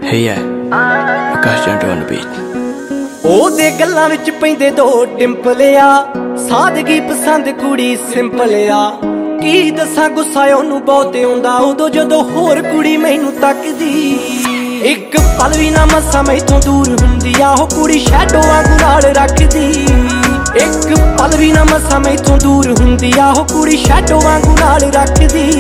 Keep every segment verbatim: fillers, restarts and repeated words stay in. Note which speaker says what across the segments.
Speaker 1: Hey yeah, Akash Junto on the beat.
Speaker 2: ਉਹਦੇ ਗੱਲਾਂ ਵਿੱਚ ਪੈਂਦੇ ਦੋ ਡਿੰਪਲ ਆ, ਸਾਦਗੀ ਪਸੰਦ ਕੁੜੀ ਸਿੰਪਲ ਆ। ਕੀ ਦੱਸਾਂ ਗੁੱਸਾ ਉਹਨੂੰ ਬਹੁਤ ਆਉਂਦਾ ਉਦੋਂ ਜਦੋਂ ਹੋਰ ਕੁੜੀ ਮੈਨੂੰ ਤੱਕਦੀ। ਇੱਕ ਪਲ ਵੀ ਨਾ ਮਸਾਂ ਮੈਥੋਂ ਦੂਰ ਹੁੰਦੀ ਆ ਉਹ ਕੁੜੀ ਸ਼ੈਡੋ ਵਾਂਗੂ ਨਾਲ ਰੱਖਦੀ। ਇੱਕ ਪਲ ਵੀ ਨਾ ਮਸਾਂ ਮੈਥੋਂ ਦੂਰ ਹੁੰਦੀ ਆ ਉਹ ਕੁੜੀ ਸ਼ੈਡੋ ਵਾਂਗੂ ਨਾਲ ਰੱਖਦੀ।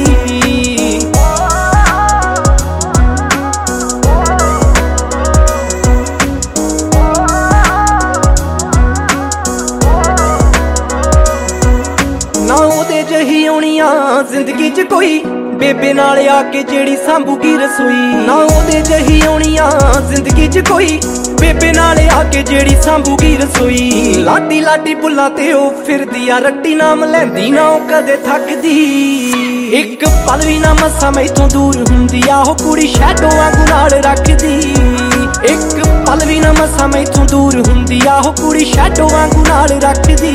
Speaker 2: ना ओदे जही आउणी आ जिंदगी च कोई बेबे नाल आके जेड़ी सांभूगी रसोई। ना ओदे जही आउणी आ जिंदगी च कोई बेबे नाल आके जेड़ी सांभूगी रसोई। लाडी लाडी बुल्लां ते ओ फिरदी आ रट्टी नाम लैंदी ना ओ कदे थकदी। एक पल भी ना मसां मैथों दूर हुंदी आ ओ कुड़ी शैडो वांगू नाल रखदी। एक पल भी ना मसां मैथों दूर हुंदी आ ओ कुड़ी शैडो वांगू नाल रखदी।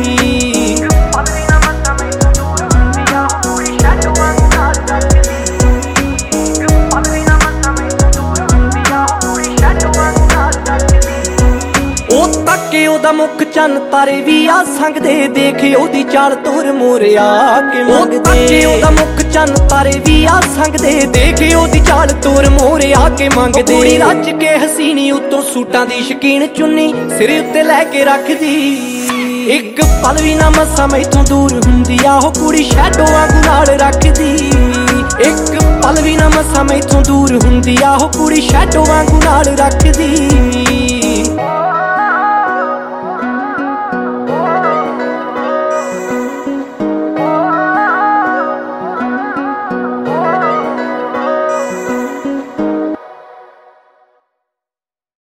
Speaker 2: ਉਹਦਾ ਮੁੱਖ ਚੰਨ ਤਾਰੇ ਵੀ ਆ ਸੰਗਦੇ ਦੇਖ ਉਹਦੀ ਚਾਲ ਤੋਰ ਮੋਰਿਆ ਕੇ ਮੰਗਦੇ। ਉਹਦਾ ਮੁੱਖ ਚੰਨ ਤਾਰੇ ਵੀ ਆ ਸੰਗਦੇ ਦੇਖ ਉਹਦੀ ਚਾਲ ਤੋਰ ਮੋਰਿਆ ਕੇ ਮੰਗਦੇ। ਕੁੜੀ ਰੱਜ ਕੇ ਹਸੀਨੀ ਉਤੋਂ ਸੂਟਾਂ ਦੀ ਸ਼ਕੀਨ ਚੁੰਨੀ ਸਿਰ ਉੱਤੇ ਲੈ ਕੇ ਰੱਖਦੀ। ਇੱਕ ਪਲ ਵੀ ਨਾ ਮਸਾਂ ਮੈਥੋਂ ਦੂਰ ਹੁੰਦੀ ਆ ਉਹ ਕੁੜੀ ਸ਼ੈਡੋ ਵਾਂਗੂ ਨਾਲ ਰੱਖਦੀ। ਇੱਕ ਪਲ ਵੀ ਨਾ ਮਸਾਂ ਮੈਥੋਂ ਦੂਰ ਹੁੰਦੀ ਆ ਉਹ ਕੁੜੀ ਸ਼ੈਡੋ ਵਾਂਗੂ ਨਾਲ ਰੱਖਦੀ।